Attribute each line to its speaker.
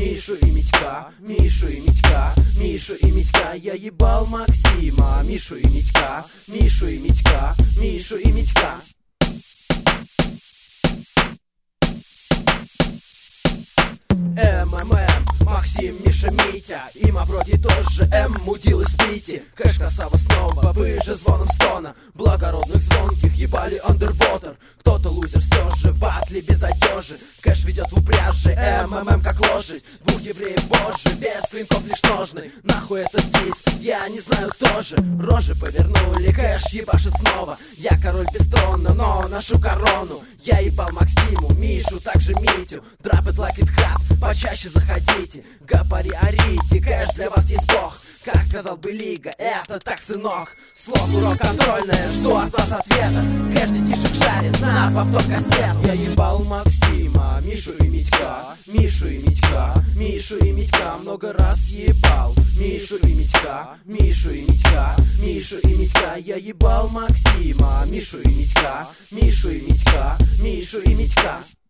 Speaker 1: Мишу и Митька, Мишу и Митька, Мишу и Митька. Я ебал Максима, Мишу и Митька, Мишу и Митька, Мишу и Митька. МММ, Максим, Миша, Митя. И Мавроди тоже М, мудилы спите. Кэш, красава снова, вы же звоном стона благородных звонких ебали underwater. Кто-то лузер все же, в атле без одежи. Кэш ведет в упряжи, МММ как лошадь. Двух евреев боже, без клинков лишь ножны. Нахуй этот диск, я не знаю кто же. Рожи повернули, Кэш ебашит снова. Я король без трона, но ношу корону. Я ебал Максиму, Мишу, также Митю. Drop it like it hot, почаще заходите. Гапари орите, Кэш для вас есть бог. Как сказал бы Лига, это так, сынок. Слов урок контрольное, жду от вас ответа. Кэш детишек шарит на повтор кассет. Я ебал Максима, Мишу и Митька, Мишу и Митька, Мишу и Митька. Много раз ебал Мишу и Митька, Мишу и Митька, Мишу и Митька. Я ебал Максима, Мишу и Митька, Мишу и Митька, Мишу и Митька.